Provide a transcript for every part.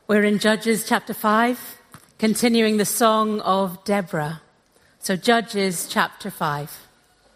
We're in Judges chapter 5, continuing the song of Deborah. So Judges chapter 5.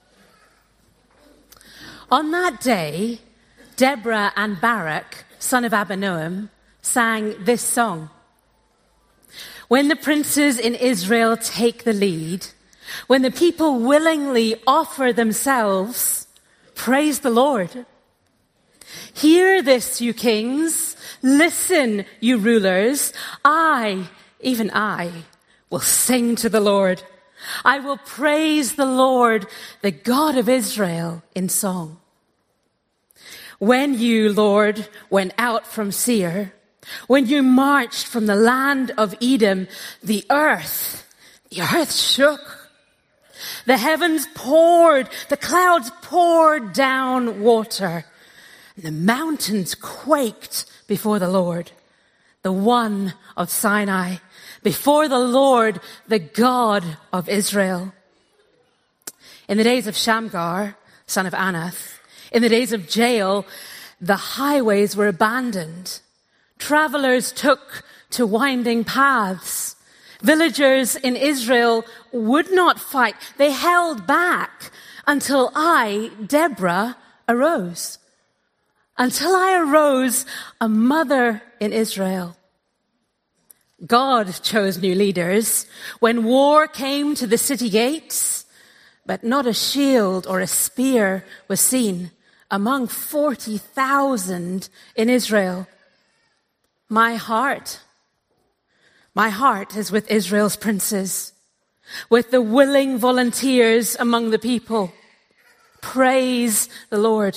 On that day, Deborah and Barak, son of Abinoam, sang this song. When the princes in Israel take the lead, when the people willingly offer themselves, praise the Lord. Hear this, you kings. Listen, you rulers. I, even I, will sing to the Lord. I will praise the Lord, the God of Israel, in song. When you, Lord, went out from Seir, when you marched from the land of Edom, the earth shook. The heavens poured, the clouds poured down water. And the mountains quaked before the Lord, the one of Sinai, before the Lord, the God of Israel. In the days of Shamgar, son of Anath, in the days of Jael, the highways were abandoned. Travelers took to winding paths. Villagers in Israel would not fight. They held back until I, Deborah, arose. Until I arose, a mother in Israel. God chose new leaders when war came to the city gates, but not a shield or a spear was seen among 40,000 in Israel. My heart is with Israel's princes, with the willing volunteers among the people. Praise the Lord.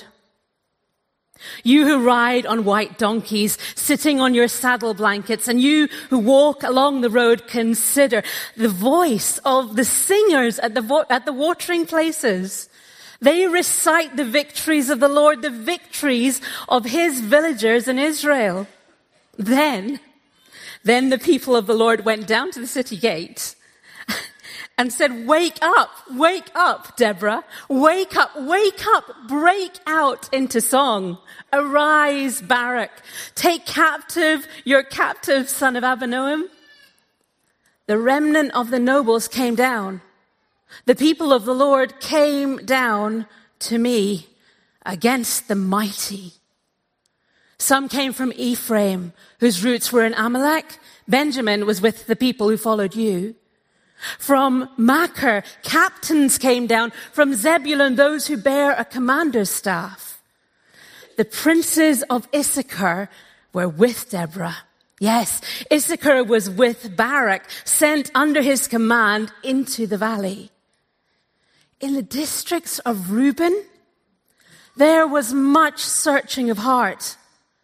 You who ride on white donkeys, sitting on your saddle blankets, and you who walk along the road, consider the voice of the singers at the watering places. They recite the victories of the Lord, the victories of his villagers in Israel. Then the people of the Lord went down to the city gate and said, wake up, Deborah, wake up, break out into song. Arise, Barak, take captive your captive son of Abinoam. The remnant of the nobles came down. The people of the Lord came down to me against the mighty. Some came from Ephraim, whose roots were in Amalek. Benjamin was with the people who followed you. From Machir, captains came down. From Zebulun, those who bear a commander's staff. The princes of Issachar were with Deborah. Yes, Issachar was with Barak, sent under his command into the valley. In the districts of Reuben, there was much searching of heart.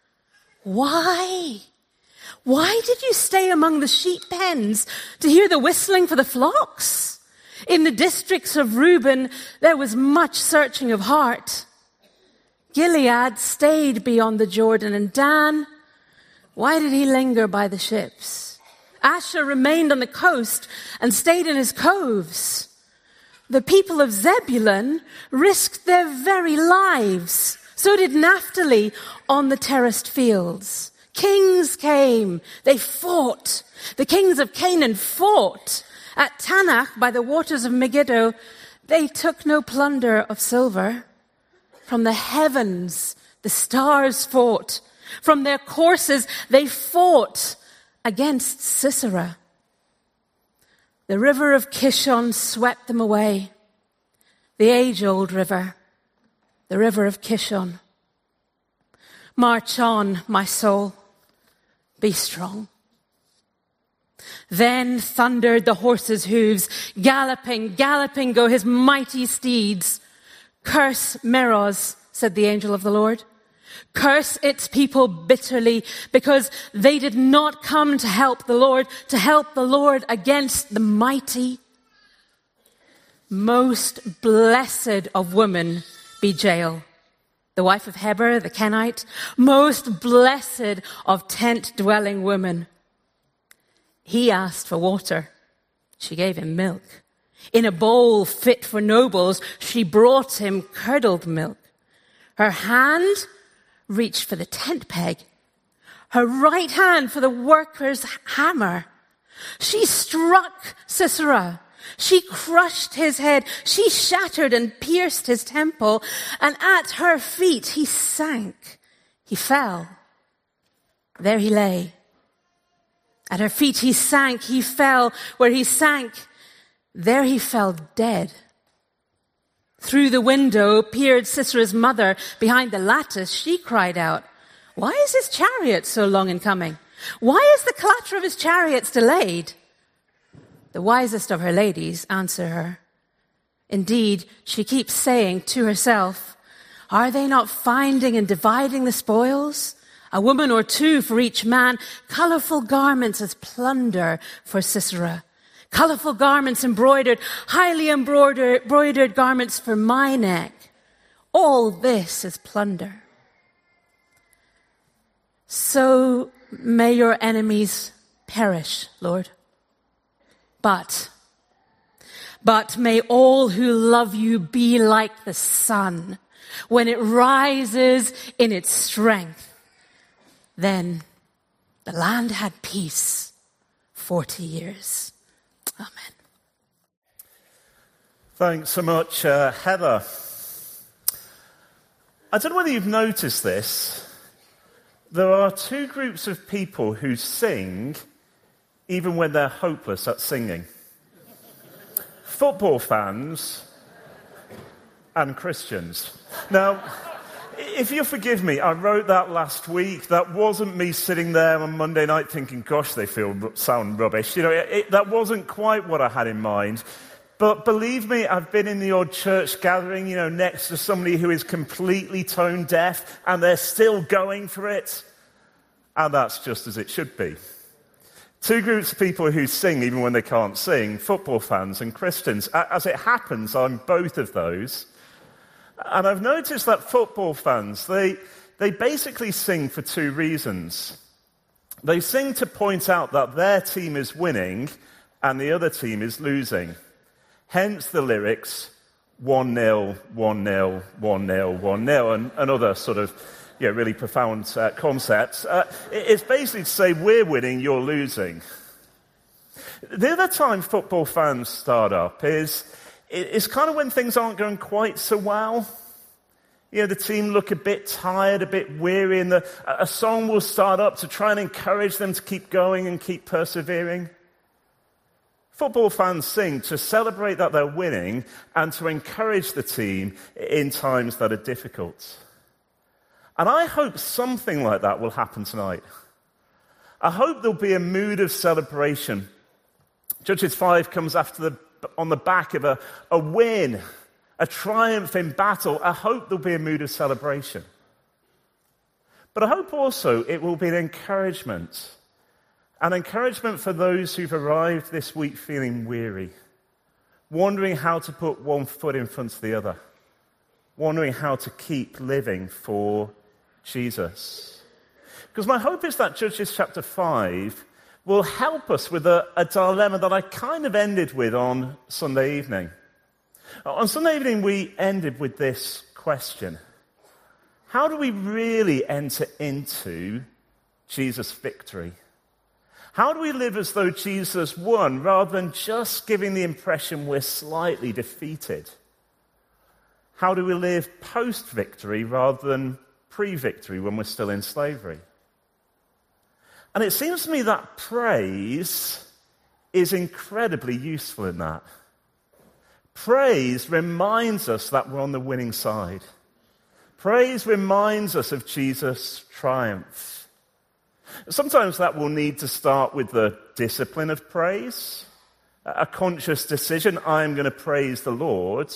Why? Why did you stay among the sheep pens to hear the whistling for the flocks? In the districts of Reuben, there was much searching of heart. Gilead stayed beyond the Jordan, and Dan, why did he linger by the ships? Asher remained on the coast and stayed in his coves. The people of Zebulun risked their very lives. So did Naphtali on the terraced fields. Kings came. They fought. The kings of Canaan fought. At Tanakh, by the waters of Megiddo, they took no plunder of silver. From the heavens, the stars fought. From their courses, they fought against Sisera. The river of Kishon swept them away. The age-old river, the river of Kishon. March on, my soul. Be strong. Then thundered the horses' hooves. Galloping, galloping go his mighty steeds. Curse Meroz, said the angel of the Lord. Curse its people bitterly, because they did not come to help the Lord against the mighty. Most blessed of women be Jael, the wife of Heber the Kenite, most blessed of tent-dwelling women. He asked for water. She gave him milk. In a bowl fit for nobles, she brought him curdled milk. Her hand reached for the tent peg. her right hand for the worker's hammer. She struck Sisera. She crushed his head. She shattered and pierced his temple. And at her feet he sank. He fell. There he lay. At her feet he sank. He fell. Where he sank, there he fell dead. Through the window peered Sisera's mother behind the lattice. She cried out, "Why is his chariot so long in coming? Why is the clatter of his chariots delayed?" The wisest of her ladies answer her. Indeed, she keeps saying to herself, "Are they not finding and dividing the spoils? A woman or two for each man, colorful garments as plunder for Sisera. Colorful garments embroidered, highly embroidered garments for my neck. All this is plunder." So may your enemies perish, Lord. But may all who love you be like the sun when it rises in its strength. Then the land had peace 40 years. Amen. Thanks so much, Heather. I don't know whether you've noticed this. There are two groups of people who sing even when they're hopeless at singing. Football fans and Christians. Now, if you'll forgive me, I wrote that last week. That wasn't me sitting there on Monday night thinking, gosh, they sound rubbish. That wasn't quite what I had in mind. But believe me, I've been in the odd church gathering, next to somebody who is completely tone deaf, and they're still going for it. And that's just as it should be. Two groups of people who sing even when they can't sing, football fans and Christians. As it happens, I'm both of those. And I've noticed that football fans, they basically sing for two reasons. They sing to point out that their team is winning and the other team is losing. Hence the lyrics, 1-0, 1-0, 1-0, 1-0, and other sort of really profound concepts. It's basically to say we're winning, you're losing. The other time football fans start up is kind of when things aren't going quite so well. The team look a bit tired, a bit weary, and a song will start up to try and encourage them to keep going and keep persevering. Football fans sing to celebrate that they're winning and to encourage the team in times that are difficult. And I hope something like that will happen tonight. I hope there'll be a mood of celebration. Judges 5 comes on the back of a win, a triumph in battle. I hope there'll be a mood of celebration. But I hope also it will be an encouragement for those who've arrived this week feeling weary, wondering how to put one foot in front of the other, wondering how to keep living for Jesus. Because my hope is that Judges chapter 5 will help us with a dilemma that I kind of ended with on Sunday evening. On Sunday evening, we ended with this question. How do we really enter into Jesus' victory? How do we live as though Jesus won rather than just giving the impression we're slightly defeated? How do we live post-victory rather than pre-victory when we're still in slavery? And it seems to me that praise is incredibly useful in that. Praise reminds us that we're on the winning side. Praise reminds us of Jesus' triumph. Sometimes that will need to start with the discipline of praise, a conscious decision, I'm going to praise the Lord.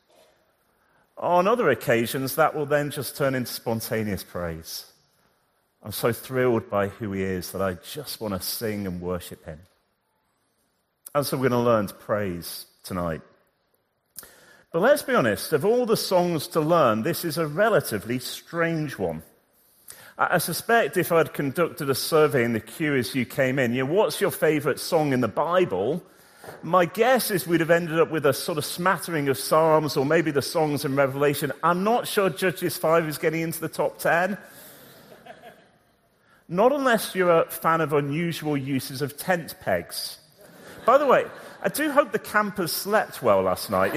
On other occasions, that will then just turn into spontaneous praise. I'm so thrilled by who he is that I just want to sing and worship him. And so we're going to learn to praise tonight. But let's be honest, of all the songs to learn, this is a relatively strange one. I suspect if I'd conducted a survey in the queue as you came in, what's your favorite song in the Bible? My guess is we'd have ended up with a sort of smattering of Psalms or maybe the songs in Revelation. I'm not sure Judges 5 is getting into the top 10. Not unless you're a fan of unusual uses of tent pegs. By the way, I do hope the campers slept well last night.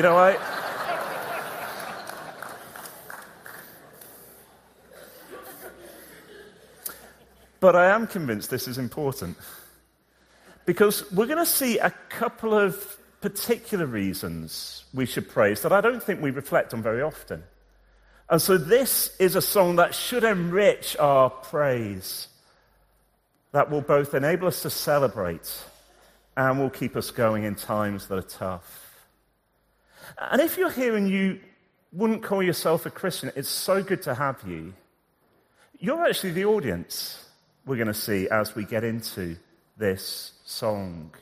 But I am convinced this is important. Because we're going to see a couple of particular reasons we should praise that I don't think we reflect on very often. And so this is a song that should enrich our praise, that will both enable us to celebrate and will keep us going in times that are tough. And if you're here and you wouldn't call yourself a Christian, it's so good to have you. You're actually the audience we're going to see as we get into this song.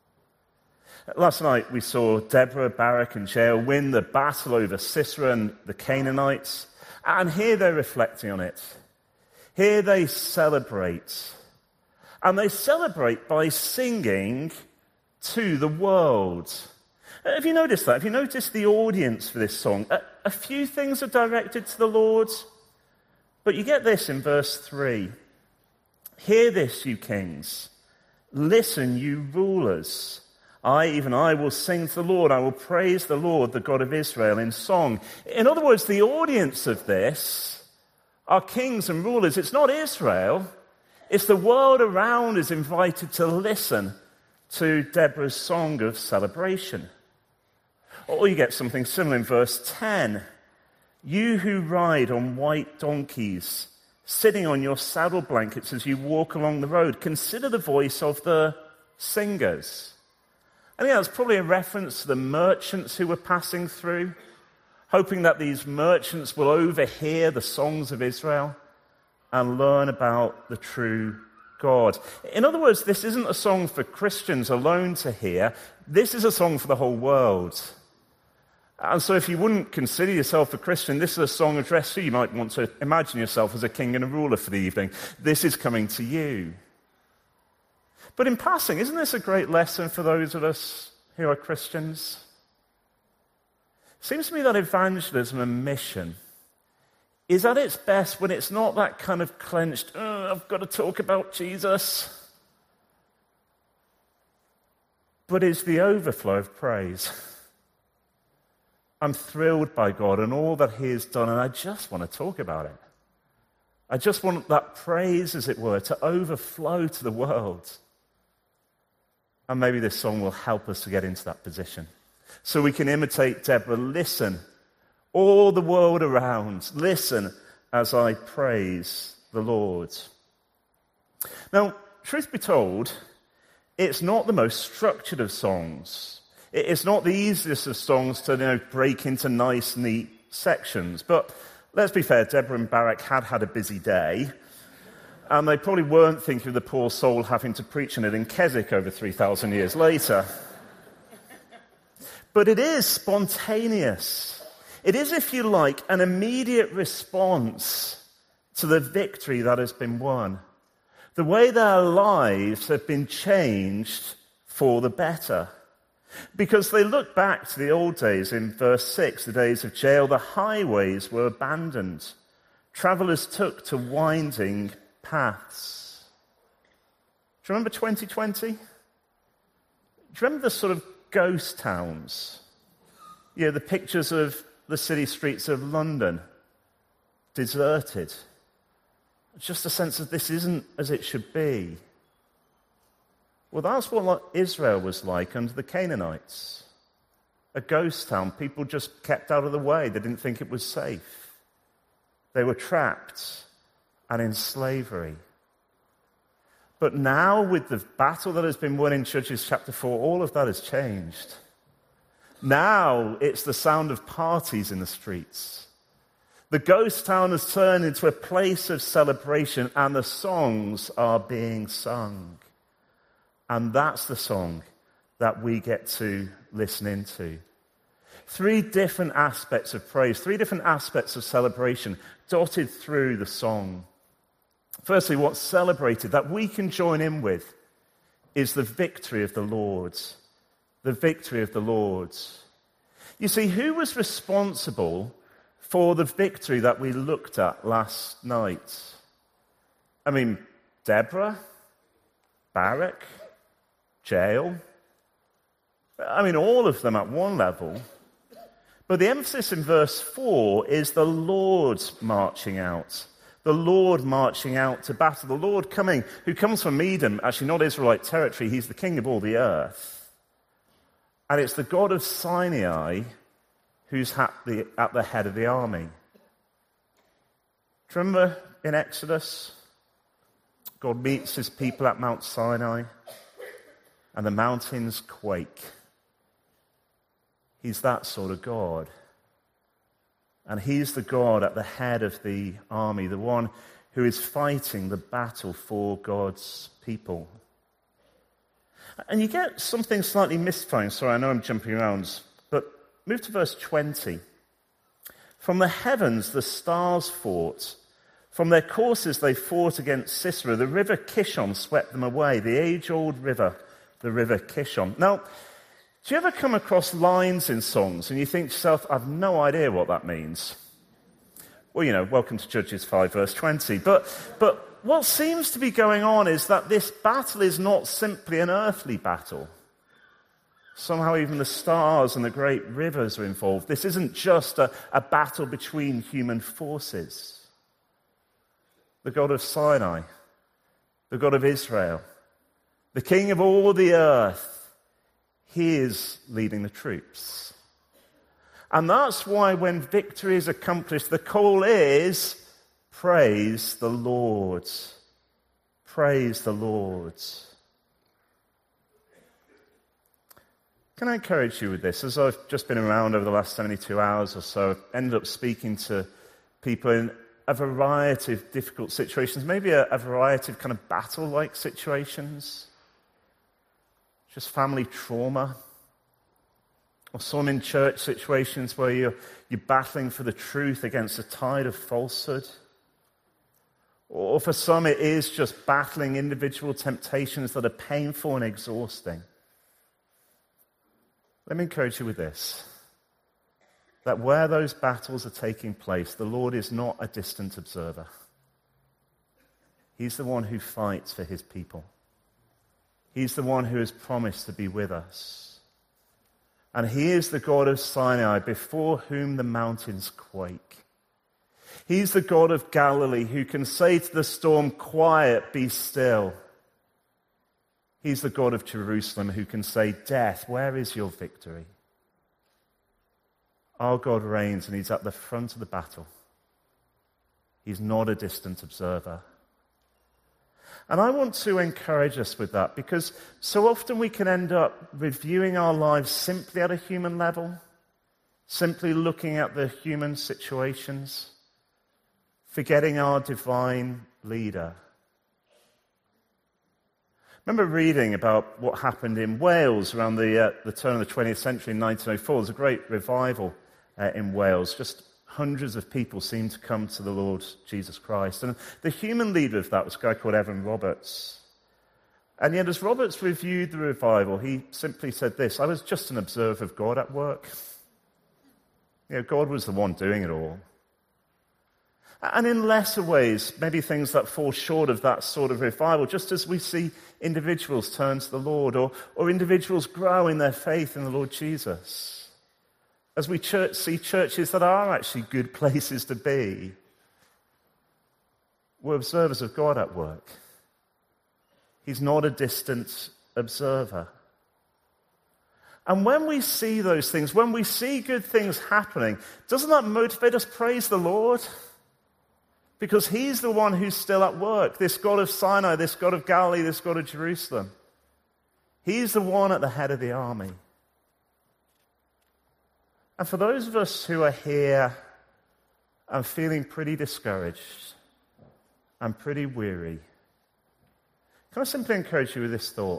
Last night we saw Deborah, Barak and Jael win the battle over Sisera and the Canaanites, and here they're reflecting on it. Here they celebrate. And they celebrate by singing to the world. Have you noticed that? Have you noticed the audience for this song? A few things are directed to the Lord, but you get this in verse 3. Hear this, you kings. Listen, you rulers. I will sing to the Lord. I will praise the Lord, the God of Israel, in song. In other words, the audience of this are kings and rulers. It's not Israel. It's the world around is invited to listen to Deborah's song of celebration. Or you get something similar in verse 10. You who ride on white donkeys, sitting on your saddle blankets as you walk along the road, consider the voice of the singers. I think that's probably a reference to the merchants who were passing through, hoping that these merchants will overhear the songs of Israel and learn about the true God. In other words, this isn't a song for Christians alone to hear. This is a song for the whole world. And so if you wouldn't consider yourself a Christian, this is a song addressed to you. You might want to imagine yourself as a king and a ruler for the evening. This is coming to you. But in passing, isn't this a great lesson for those of us who are Christians? It seems to me that evangelism and mission is at its best when it's not that kind of clenched, I've got to talk about Jesus, but is the overflow of praise. I'm thrilled by God and all that He has done, and I just want to talk about it. I just want that praise, as it were, to overflow to the world. And maybe this song will help us to get into that position. So we can imitate Deborah. Listen, all the world around, listen as I praise the Lord. Now, truth be told, it's not the most structured of songs. It's not the easiest of songs to break into nice, neat sections. But let's be fair, Deborah and Barak had a busy day. And they probably weren't thinking of the poor soul having to preach on it in Keswick over 3,000 years later. But it is spontaneous. It is, if you like, an immediate response to the victory that has been won. The way their lives have been changed for the better. Because they look back to the old days in verse 6, the days of Jael, the highways were abandoned. Travelers took to winding paths. Do you remember 2020? Do you remember the sort of ghost towns? The pictures of the city streets of London, deserted. Just a sense of this isn't as it should be. Well, that's what Israel was like under the Canaanites. A ghost town. People just kept out of the way. They didn't think it was safe. They were trapped and in slavery. But now, with the battle that has been won in Judges chapter 4, all of that has changed. Now it's the sound of parties in the streets. The ghost town has turned into a place of celebration, and the songs are being sung. And that's the song that we get to listen into. 3 different aspects of praise, 3 different aspects of celebration dotted through the song. Firstly, what's celebrated that we can join in with is the victory of the Lord. The victory of the Lord. You see, who was responsible for the victory that we looked at last night? I mean, Deborah, Barak, Jael. I mean, all of them at one level. But the emphasis in verse 4 is the Lord marching out. The Lord marching out to battle. The Lord coming, who comes from Edom, actually not Israelite territory. He's the king of all the earth. And it's the God of Sinai who's at the head of the army. Do you remember in Exodus? God meets his people at Mount Sinai, and the mountains quake. He's that sort of God. And he's the God at the head of the army, the one who is fighting the battle for God's people. And you get something slightly mystifying. Sorry, I know I'm jumping around, but move to verse 20. From the heavens the stars fought. From their courses they fought against Sisera. The river Kishon swept them away, the age-old river, the river Kishon. Now, do you ever come across lines in songs and you think to yourself, I've no idea what that means? Well, welcome to Judges 5, verse 20. But what seems to be going on is that this battle is not simply an earthly battle. Somehow even the stars and the great rivers are involved. This isn't just a battle between human forces. The God of Sinai, the God of Israel, the King of all the earth, he is leading the troops. And that's why when victory is accomplished, the call is, praise the Lord. Praise the Lord. Can I encourage you with this? As I've just been around over the last 72 hours or so, I've ended up speaking to people in a variety of difficult situations, maybe a variety of kind of battle-like situations. Just family trauma, or some in church situations where you're battling for the truth against a tide of falsehood. Or for some it is just battling individual temptations that are painful and exhausting. Let me encourage you with this, that where those battles are taking place, the Lord is not a distant observer. He's the one who fights for his people. He's the one who has promised to be with us. And he is the God of Sinai, before whom the mountains quake. He's the God of Galilee, who can say to the storm, quiet, be still. He's the God of Jerusalem, who can say, death, where is your victory? Our God reigns, and he's at the front of the battle. He's not a distant observer. And I want to encourage us with that, because so often we can end up reviewing our lives simply at a human level, simply looking at the human situations, forgetting our divine leader. I remember reading about what happened in Wales around the turn of the 20th century in 1904. There's a great revival in Wales. Just hundreds of people seemed to come to the Lord Jesus Christ. And the human leader of that was a guy called Evan Roberts. And yet as Roberts reviewed the revival, he simply said this: I was just an observer of God at work. God was the one doing it all. And in lesser ways, maybe things that fall short of that sort of revival, just as we see individuals turn to the Lord, or individuals grow in their faith in the Lord Jesus. As we see churches that are actually good places to be, we're observers of God at work. He's not a distant observer. And when we see those things, when we see good things happening, doesn't that motivate us? Praise the Lord. Because he's the one who's still at work. This God of Sinai, this God of Galilee, this God of Jerusalem. He's the one at the head of the army. And for those of us who are here and feeling pretty discouraged and pretty weary, can I simply encourage you with this thought?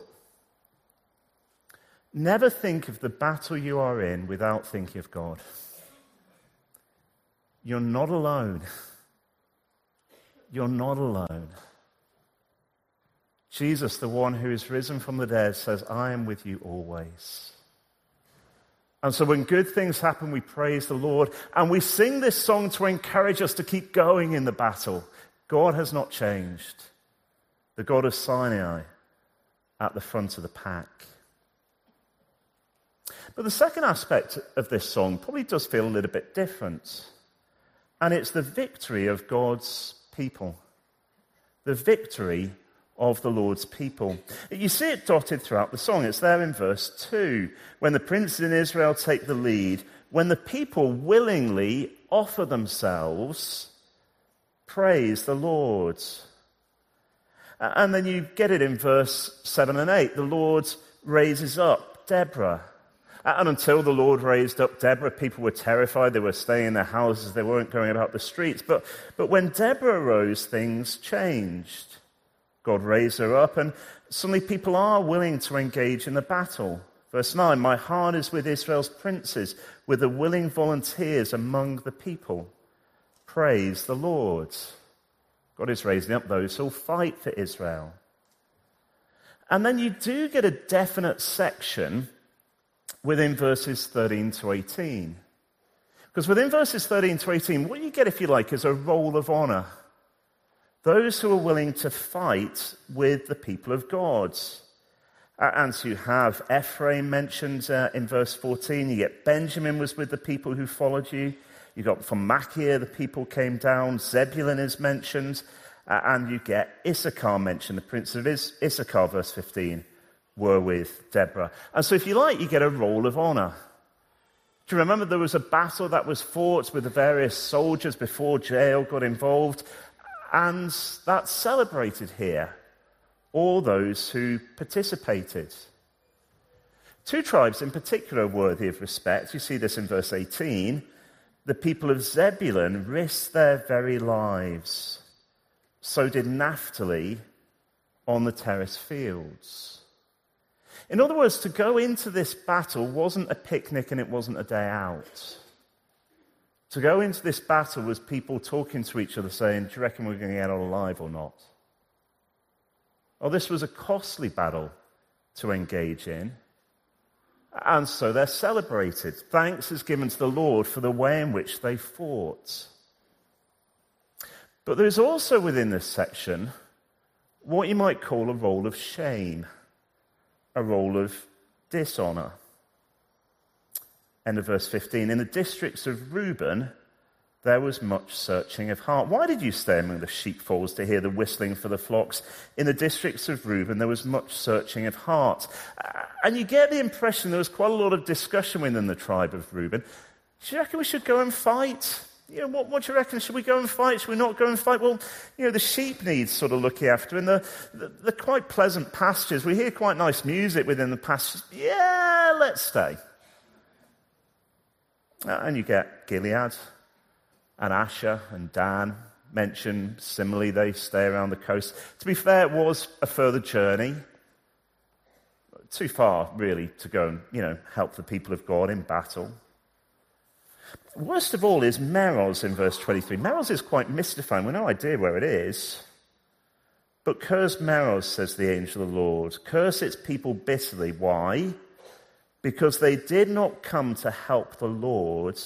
Never think of the battle you are in without thinking of God. You're not alone. You're not alone. Jesus, the one who is risen from the dead, says, I am with you always. And so when good things happen, we praise the Lord. And we sing this song to encourage us to keep going in the battle. God has not changed. the God of Sinai, at the front of the pack. But the second aspect of this song probably does feel a little bit different. And it's the victory of God's people. The victory of the Lord's people. You see it dotted throughout the song. It's there in verse 2. When the princes in Israel take the lead, when the people willingly offer themselves, praise the Lord. And then you get it in verse 7 and 8. The Lord raises up Deborah. And until the Lord raised up Deborah, people were terrified. They were staying in their houses. They weren't going about the streets. But when Deborah rose, things changed. God raised her up, and suddenly people are willing to engage in the battle. Verse 9, my heart is with Israel's princes, with the willing volunteers among the people. Praise the Lord. God is raising up those who'll fight for Israel. And then you do get a definite section within verses 13 to 18. Because within verses 13 to 18, what you get, if you like, is a roll of honor. Those who are willing to fight with the people of God. And so you have Ephraim mentioned in verse 14. You get Benjamin was with the people who followed you. You got from Machir, the people came down. Zebulun is mentioned. And you get Issachar mentioned. The prince of Issachar, verse 15, were with Deborah. And so if you like, you get a roll of honor. Do you remember there was a battle that was fought with the various soldiers before Jael got involved? And that's celebrated here. All those who participated. Two tribes in particular are worthy of respect. You see this in verse 18. The people of Zebulun risked their very lives. So did Naphtali on the terrace fields. In other words, to go into this battle wasn't a picnic and it wasn't a day out. To go into this battle was people talking to each other saying, do you reckon we're going to get out alive or not? Oh, this was a costly battle to engage in. And so they're celebrated. Thanks is given to the Lord for the way in which they fought. But there's also within this section what you might call a roll of shame, a roll of dishonor. End of verse 15. In the districts of Reuben, there was much searching of heart. Why did you stay among the sheepfolds to hear the whistling for the flocks? In the districts of Reuben, there was much searching of heart. And you get the impression there was quite a lot of discussion within the tribe of Reuben. Do you reckon we should go and fight? What do you reckon? Should we go and fight? Should we not go and fight? Well, the sheep needs sort of looking after, and the quite pleasant pastures. We hear quite nice music within the pastures. Yeah, let's stay. And you get Gilead and Asher and Dan mentioned. Similarly, they stay around the coast. To be fair, it was a further journey. Too far, really, to go and, help the people of God in battle. Worst of all is Meroz in verse 23. Meroz is quite mystifying. We've no idea where it is. But curse Meroz, says the angel of the Lord. Curse its people bitterly. Why? Because they did not come to help the Lord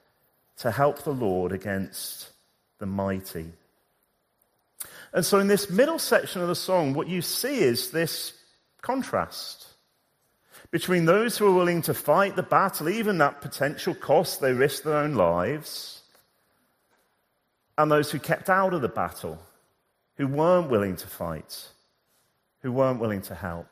against the mighty. And so in this middle section of the song, what you see is this contrast between those who are willing to fight the battle, even at potential cost, they risked their own lives, and those who kept out of the battle, who weren't willing to fight, who weren't willing to help.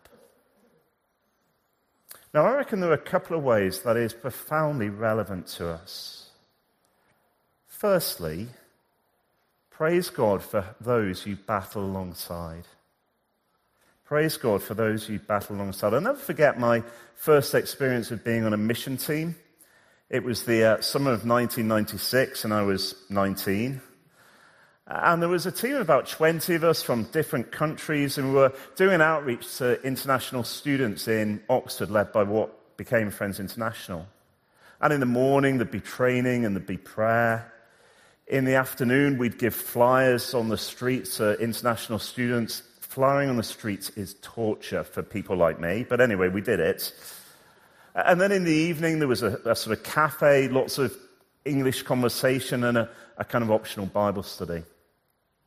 Now, I reckon there are a couple of ways that is profoundly relevant to us. Firstly, praise God for those you battle alongside. Praise God for those you battle alongside. I'll never forget my first experience of being on a mission team. It was the summer of 1996, and I was 19. And there was a team of about 20 of us from different countries, and we were doing an outreach to international students in Oxford, led by what became Friends International. And in the morning, there'd be training and there'd be prayer. In the afternoon, we'd give flyers on the streets to international students. Flying on the streets is torture for people like me, but anyway, we did it. And then in the evening, there was a sort of cafe, lots of English conversation, and a kind of optional Bible study.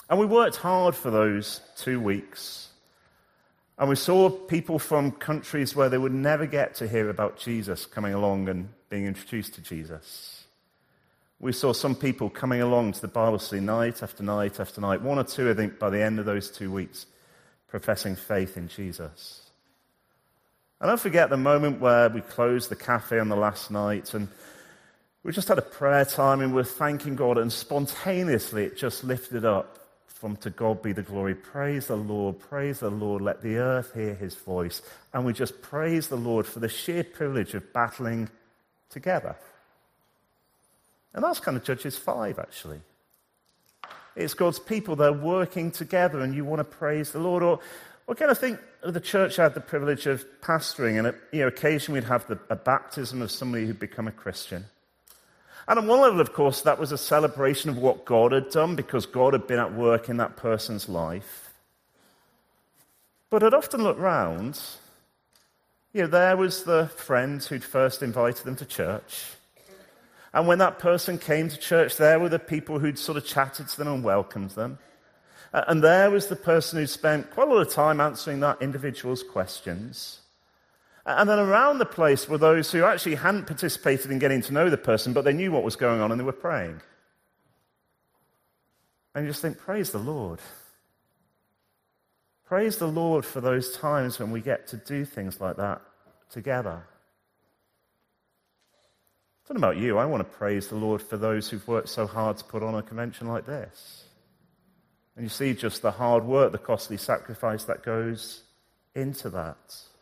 And we worked hard for those 2 weeks. And we saw people from countries where they would never get to hear about Jesus coming along and being introduced to Jesus. We saw some people coming along to the Bible study night after night after night. 1 or 2, I think, by the end of those 2 weeks, professing faith in Jesus. And don't forget the moment where we closed the cafe on the last night and we just had a prayer time and we're thanking God, and spontaneously it just lifted up from "To God be the glory, praise the Lord, let the earth hear his voice." And we just praise the Lord for the sheer privilege of battling together. And that's kind of Judges 5, actually. It's God's people, they're working together and you want to praise the Lord. Or again, I think the church had the privilege of pastoring, and occasionally we'd have a baptism of somebody who'd become a Christian. And on one level, of course, that was a celebration of what God had done because God had been at work in that person's life. But I'd often look round, there was the friend who'd first invited them to church. And when that person came to church, there were the people who'd sort of chatted to them and welcomed them. And there was the person who'd spent quite a lot of time answering that individual's questions. And then around the place were those who actually hadn't participated in getting to know the person, but they knew what was going on and they were praying. And you just think, praise the Lord. Praise the Lord for those times when we get to do things like that together. I don't know about you, I want to praise the Lord for those who've worked so hard to put on a convention like this. And you see just the hard work, the costly sacrifice that goes into that.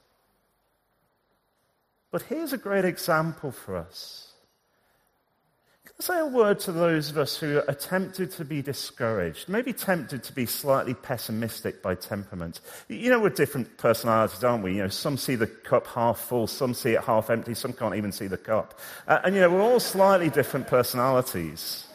But here's a great example for us. Can I say a word to those of us who are tempted to be discouraged, maybe tempted to be slightly pessimistic by temperament? We're different personalities, aren't we? Some see the cup half full, some see it half empty, some can't even see the cup. And we're all slightly different personalities.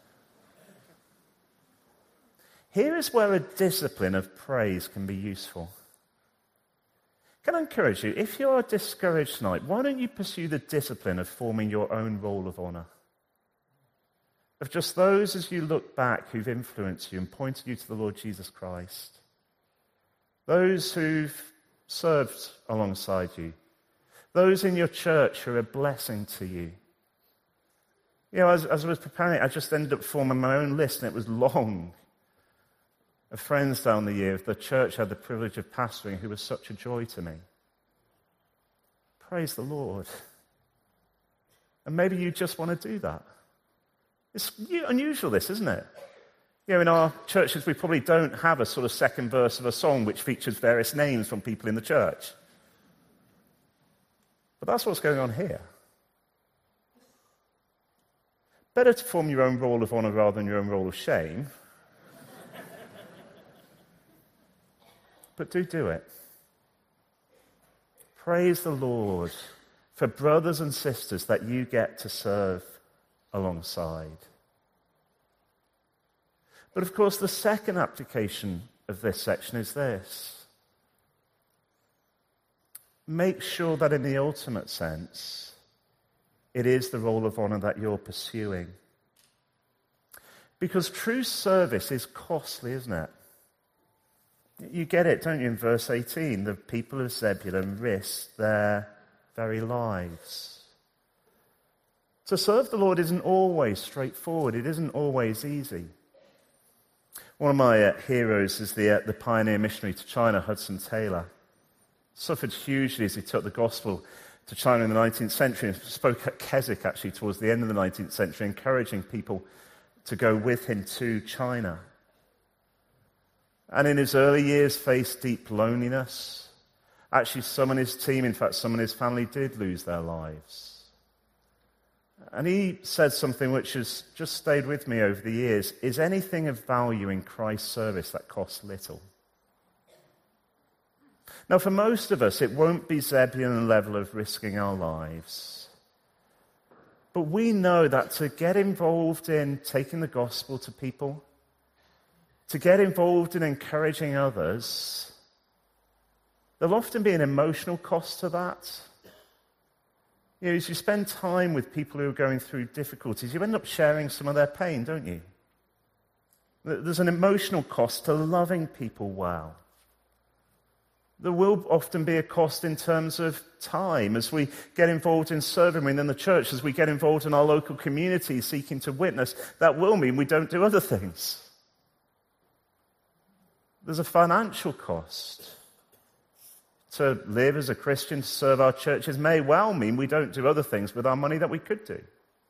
Here is where a discipline of praise can be useful. Can I encourage you, if you're discouraged tonight, why don't you pursue the discipline of forming your own roll of honor? Of just those as you look back who've influenced you and pointed you to the Lord Jesus Christ. Those who've served alongside you. Those in your church who are a blessing to you. As I was preparing it, I just ended up forming my own list, and it was long. Of friends down the year, the church had the privilege of pastoring who was such a joy to me. Praise the Lord. And maybe you just want to do that. It's unusual, this, isn't it? In our churches, we probably don't have a sort of second verse of a song which features various names from people in the church. But that's what's going on here. Better to form your own roll of honor rather than your own roll of shame. But do it. Praise the Lord for brothers and sisters that you get to serve alongside. But of course, the second application of this section is this. Make sure that in the ultimate sense, it is the role of honor that you're pursuing. Because true service is costly, isn't it? You get it, don't you, in verse 18? The people of Zebulun risked their very lives. To serve the Lord isn't always straightforward. It isn't always easy. One of my heroes is the pioneer missionary to China, Hudson Taylor. Suffered hugely as he took the gospel to China in the 19th century and spoke at Keswick, actually, towards the end of the 19th century, encouraging people to go with him to China. And in his early years faced deep loneliness. Actually, some in his team, in fact, some in his family did lose their lives. And he said something which has just stayed with me over the years. Is anything of value in Christ's service that costs little? Now, for most of us, it won't be Zebulun level of risking our lives. But we know that to get involved in taking the gospel to people, to get involved in encouraging others, there'll often be an emotional cost to that. As you spend time with people who are going through difficulties, you end up sharing some of their pain, don't you? There's an emotional cost to loving people well. There will often be a cost in terms of time as we get involved in serving within the church, as we get involved in our local community seeking to witness. That will mean we don't do other things. There's a financial cost. To live as a Christian, to serve our churches, may well mean we don't do other things with our money that we could do.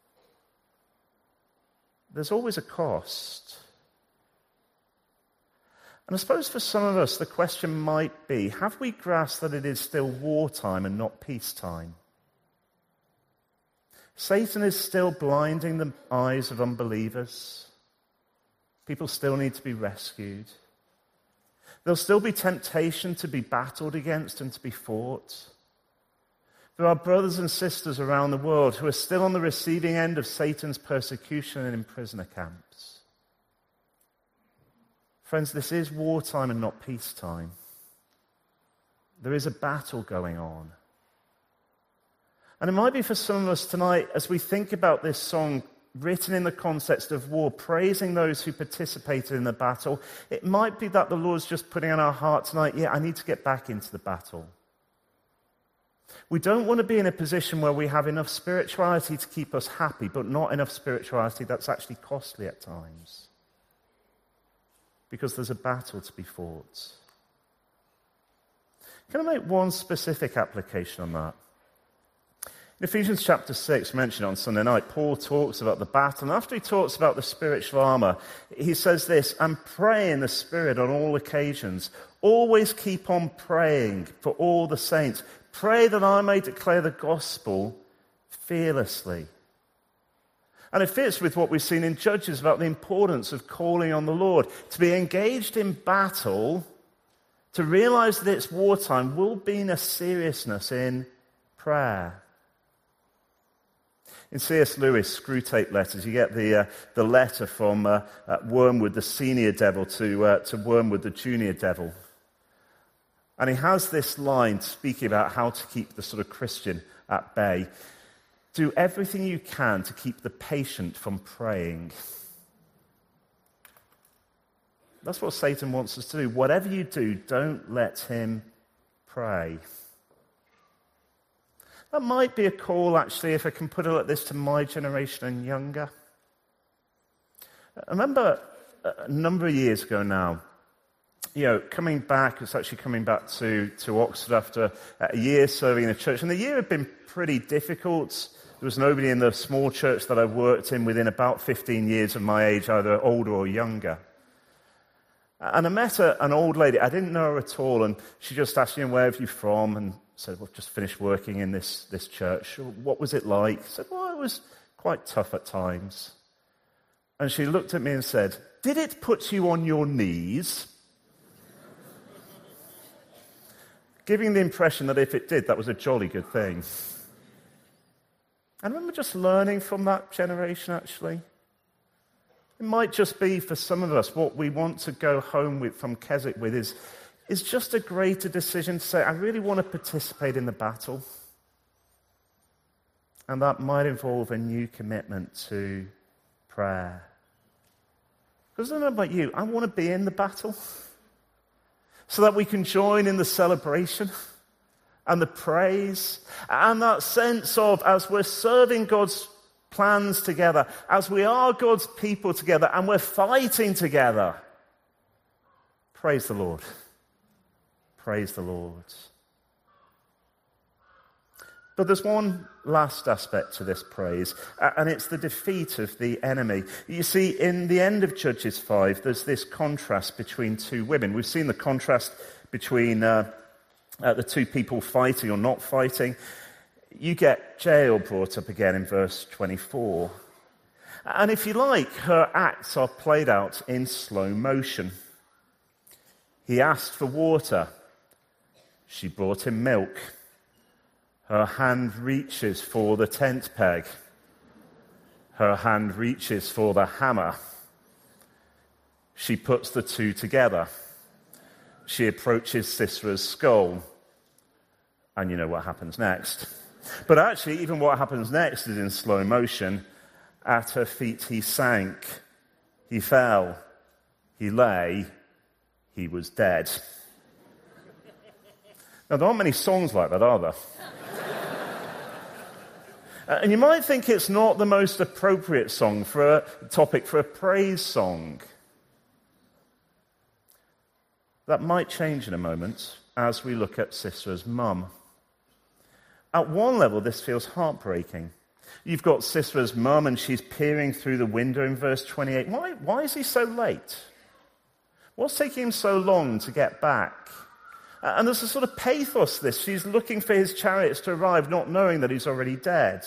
There's always a cost. And I suppose for some of us, the question might be, have we grasped that it is still wartime and not peacetime? Satan is still blinding the eyes of unbelievers. People still need to be rescued. There'll still be temptation to be battled against and to be fought. There are brothers and sisters around the world who are still on the receiving end of Satan's persecution and in prisoner camps. Friends, this is wartime and not peacetime. There is a battle going on. And it might be for some of us tonight, as we think about this song written in the context of war, praising those who participated in the battle, it might be that the Lord's just putting on our heart tonight, I need to get back into the battle. We don't want to be in a position where we have enough spirituality to keep us happy, but not enough spirituality that's actually costly at times. Because there's a battle to be fought. Can I make one specific application on that? In Ephesians chapter 6, mentioned on Sunday night, Paul talks about the battle. And after he talks about the spiritual armor, he says this, and pray in the Spirit on all occasions. Always keep on praying for all the saints. Pray that I may declare the gospel fearlessly. And it fits with what we've seen in Judges about the importance of calling on the Lord. To be engaged in battle, to realize that it's wartime, will mean a seriousness in prayer. In C.S. Lewis' Screwtape Letters, you get the letter from Wormwood, the senior devil, to Wormwood, the junior devil. And he has this line speaking about how to keep the sort of Christian at bay. Do everything you can to keep the patient from praying. That's what Satan wants us to do. Whatever you do, don't let him pray. That might be a call, actually, if I can put it like this, to my generation and younger. I remember a number of years ago now, coming back to Oxford after a year serving in a church. And the year had been pretty difficult. There was nobody in the small church that I worked in within about 15 years of my age, either older or younger. And I met an old lady. I didn't know her at all, and she just asked me, where are you from? And said, well, I've just finished working in this church. What was it like? I said, well, it was quite tough at times. And she looked at me and said, did it put you on your knees? Giving the impression that if it did, that was a jolly good thing. I remember just learning from that generation, actually. It might just be, for some of us, what we want to go home with from Keswick with is just a greater decision to say, I really want to participate in the battle. And that might involve a new commitment to prayer. Because I don't know about you, I want to be in the battle so that we can join in the celebration and the praise and that sense of, as we're serving God's plans together, as we are God's people together and we're fighting together, praise the Lord. Praise the Lord. But there's one last aspect to this praise, and it's the defeat of the enemy. You see, in the end of Judges 5, there's this contrast between two women. We've seen the contrast between the two people fighting or not fighting. You get Jael brought up again in verse 24. And if you like, her acts are played out in slow motion. He asked for water. She brought him milk. Her hand reaches for the tent peg. Her hand reaches for the hammer. She puts the two together. She approaches Sisera's skull. And you know what happens next. But actually, even what happens next is in slow motion. At her feet he sank. He fell. he lay, he was dead. Now, there aren't many songs like that, are there? And you might think it's not the most appropriate song for a topic for a praise song. That might change in a moment as we look at Sisera's mum. At one level, this feels heartbreaking. You've got Sisera's mum, and she's peering through the window in verse 28. Why is he so late? What's taking him so long to get back? And there's a sort of pathos to this. She's looking for his chariots to arrive, not knowing that he's already dead.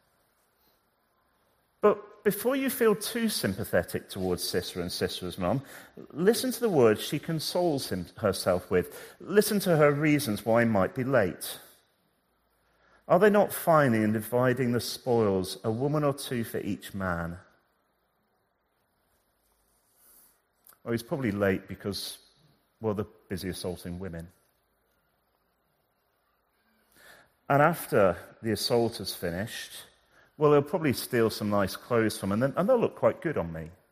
But before you feel too sympathetic towards Sisera and Sisera's mum, listen to the words she consoles herself with. Listen to her reasons why he might be late. Are they not finding and dividing the spoils, a woman or two for each man? Oh, he's probably late because, well, they're busy assaulting women. And after the assault has finished, well, they'll probably steal some nice clothes from them, and they'll look quite good on me.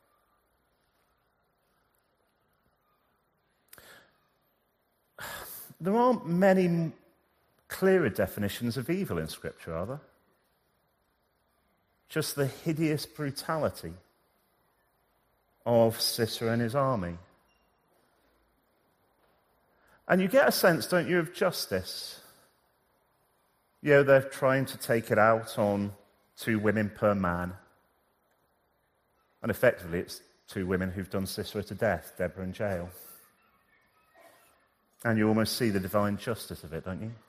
There aren't many clearer definitions of evil in Scripture, are there? Just the hideous brutality of Sisera and his army. And you get a sense, don't you, of justice. You know, they're trying to take it out on 2 women per man. And effectively, it's 2 women who've done Sisera to death, Deborah and Jael. And you almost see the divine justice of it, don't you?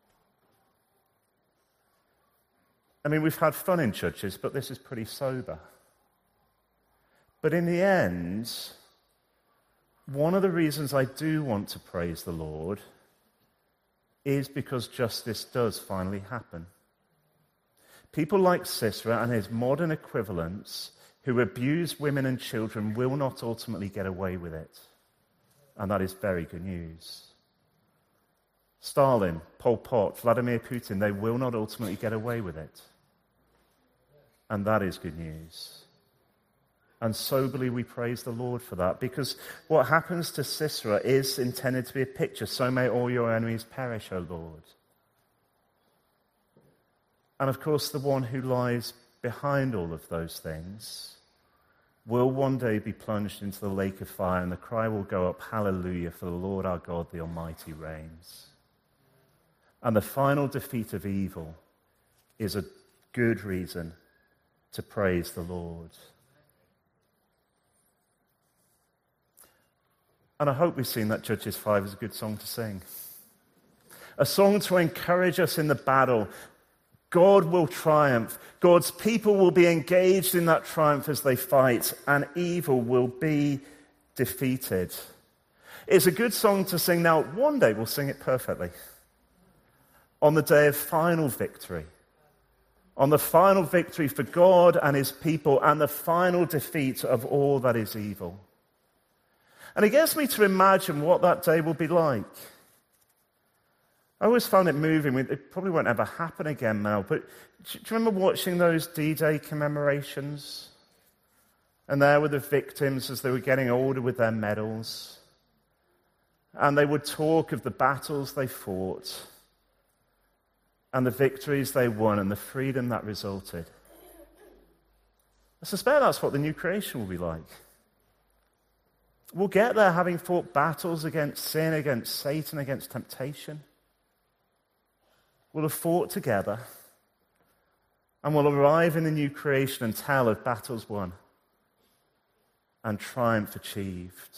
I mean, we've had fun in Judges, but this is pretty sober. But in the end, one of the reasons I do want to praise the Lord is because justice does finally happen. People like Sisera and his modern equivalents who abuse women and children will not ultimately get away with it. And that is very good news. Stalin, Pol Pot, Vladimir Putin, they will not ultimately get away with it. And that is good news. And soberly we praise the Lord for that, because what happens to Sisera is intended to be a picture. So may all your enemies perish, O Lord. And of course, the one who lies behind all of those things will one day be plunged into the lake of fire, and the cry will go up, Hallelujah, for the Lord our God, the Almighty reigns. And the final defeat of evil is a good reason to praise the Lord. And I hope we've seen that Judges 5 is a good song to sing. A song to encourage us in the battle. God will triumph. God's people will be engaged in that triumph as they fight, and evil will be defeated. It's a good song to sing now. One day we'll sing it perfectly. On the day of final victory. On the final victory for God and his people, and the final defeat of all that is evil. And it gets me to imagine what that day will be like. I always found it moving. It probably won't ever happen again now, but do you remember watching those D-Day commemorations? And there were the victims as they were getting older with their medals. And they would talk of the battles they fought, and the victories they won, and the freedom that resulted. I suspect that's what the new creation will be like. We'll get there having fought battles against sin, against Satan, against temptation. We'll have fought together, and we'll arrive in the new creation and tell of battles won and triumph achieved.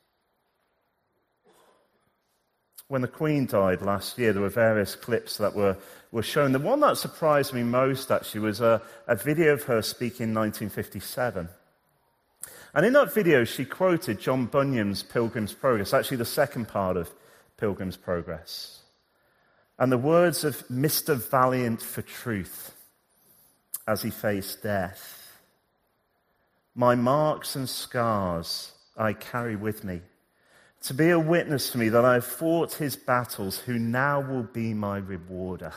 When the Queen died last year, there were various clips that were shown. The one that surprised me most, actually, was a video of her speaking in 1957. And in that video, she quoted John Bunyan's Pilgrim's Progress, actually the second part of Pilgrim's Progress. And the words of Mr. Valiant for truth as he faced death. My marks and scars I carry with me, to be a witness to me that I have fought his battles, who now will be my rewarder.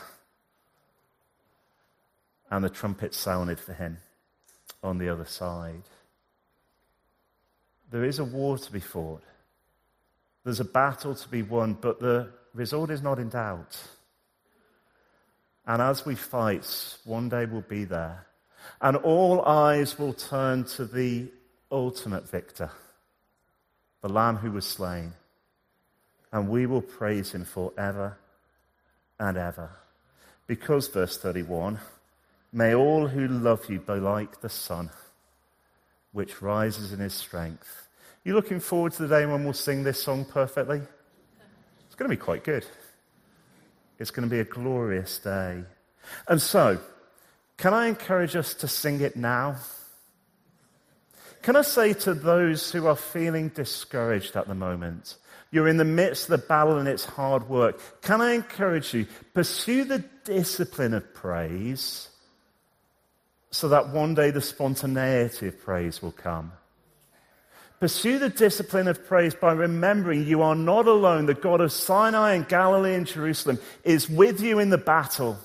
And the trumpet sounded for him on the other side. there is a war to be fought. There's a battle to be won, but the result is not in doubt. And as we fight, one day we'll be there. And all eyes will turn to the ultimate victor, the Lamb who was slain. And we will praise him forever and ever. Because, verse 31, may all who love you be like the sun, which rises in his strength. You looking forward to the day when we'll sing this song perfectly? It's going to be quite good. It's going to be a glorious day. And so, can I encourage us to sing it now? Can I say to those who are feeling discouraged at the moment, you're in the midst of the battle and it's hard work, can I encourage you, pursue the discipline of praise so that one day the spontaneity of praise will come. Pursue the discipline of praise by remembering you are not alone. The God of Sinai and Galilee and Jerusalem is with you in the battle.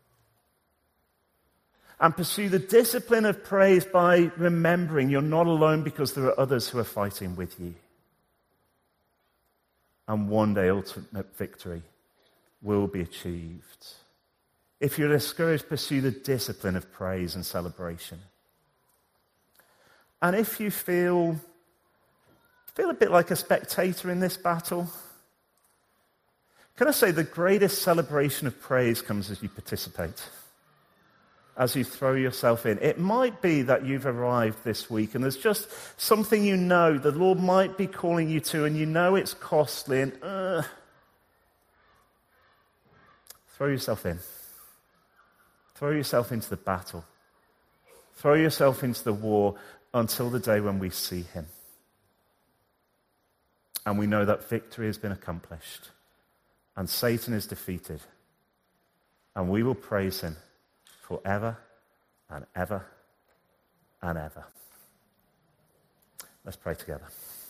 And pursue the discipline of praise by remembering you're not alone because there are others who are fighting with you. And one day ultimate victory will be achieved. If you're discouraged, pursue the discipline of praise and celebration. And if you feel a bit like a spectator in this battle, can I say the greatest celebration of praise comes as you participate, as you throw yourself in. It might be that you've arrived this week and there's just something you know the Lord might be calling you to, and you know it's costly, and throw yourself in. Throw yourself into the battle. Throw yourself into the war until the day when we see him. And we know that victory has been accomplished and Satan is defeated. And we will praise him forever and ever and ever. Let's pray together.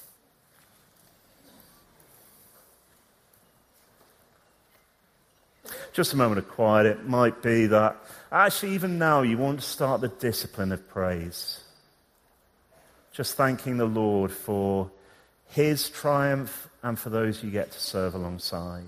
Just a moment of quiet. It might be that actually even now you want to start the discipline of praise. Just thanking the Lord for his triumph and for those you get to serve alongside.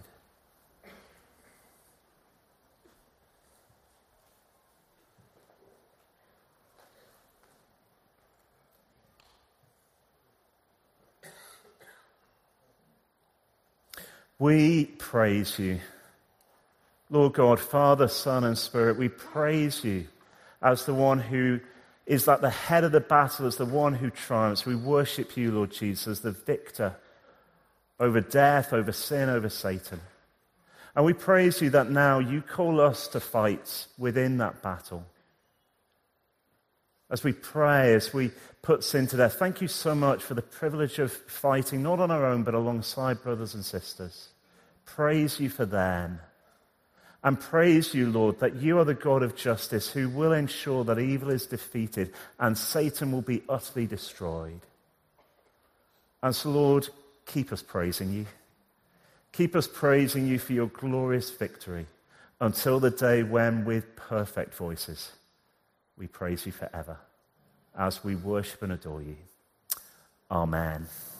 We praise you. Lord God, Father, Son, and Spirit, we praise you as the one who is at the head of the battle, as the one who triumphs. We worship you, Lord Jesus, as the victor over death, over sin, over Satan. And we praise you that now you call us to fight within that battle. As we pray, as we put sin to death, thank you so much for the privilege of fighting, not on our own, but alongside brothers and sisters. Praise you for them. And praise you, Lord, that you are the God of justice who will ensure that evil is defeated and Satan will be utterly destroyed. And so, Lord, keep us praising you. Keep us praising you for your glorious victory until the day when, with perfect voices, we praise you forever as we worship and adore you. Amen.